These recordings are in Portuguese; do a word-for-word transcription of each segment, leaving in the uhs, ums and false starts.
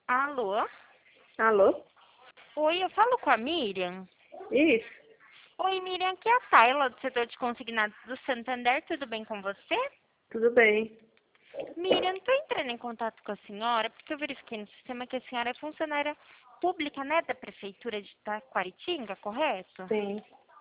Alô? Alô? Oi, eu falo com a Miriam. Isso, Oi, Miriam, aqui é a Tayla do setor de consignados do Santander. Tudo bem com você? tudo bem. Miriam, estou entrando em contato com a senhora porque eu verifiquei no sistema que a senhora é funcionária pública, né, da Prefeitura de Taquaritinga, correto? Sim.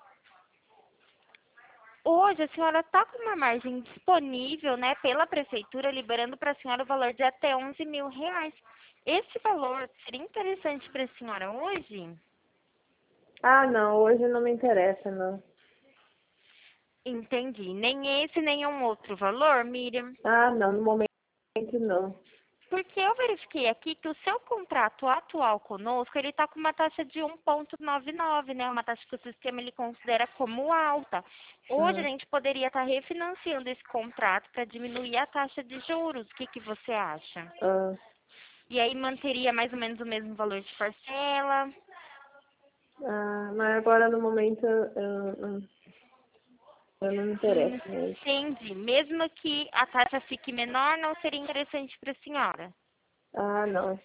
Hoje a senhora está com uma margem disponível, né, pela Prefeitura, liberando para a senhora o valor de até onze mil reais. Esse valor seria interessante para a senhora hoje? Ah, não, hoje não me interessa, não. Entendi. Nem esse, nem um outro valor, Miriam? Ah, não, no momento não. Porque eu verifiquei aqui que o seu contrato atual conosco, ele está com uma taxa de um vírgula noventa e nove, né? Uma taxa que o sistema ele considera como alta. Hoje a Ah, gente poderia estar refinanciando esse contrato para diminuir a taxa de juros. O que, que você acha? ah, E aí manteria mais ou menos o mesmo valor de parcela. ah, mas agora no momento eu, eu, eu não me interesso mesmo. Entendi. Mesmo que a taxa fique menor, não seria interessante para a senhora. Ah, não.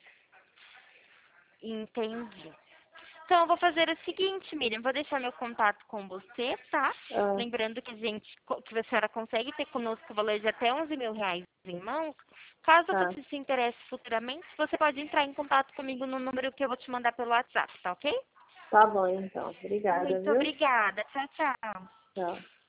Entendi. Então, eu vou fazer o seguinte, Miriam, vou deixar meu contato com você, tá? Ah, Lembrando que a gente, que a senhora consegue ter conosco o valor de até onze mil reais em mãos. Caso tá. você se interesse futuramente, você pode entrar em contato comigo no número que eu vou te mandar pelo WhatsApp, tá ok? Tá bom então. Obrigada, Muito viu? obrigada. Tchau, tchau. Tchau.